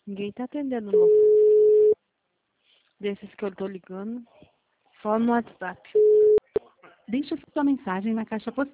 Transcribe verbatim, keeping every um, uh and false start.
Ninguém tá atendendo, não. Desses que eu tô ligando. Só no WhatsApp. Deixe sua mensagem na caixa postal.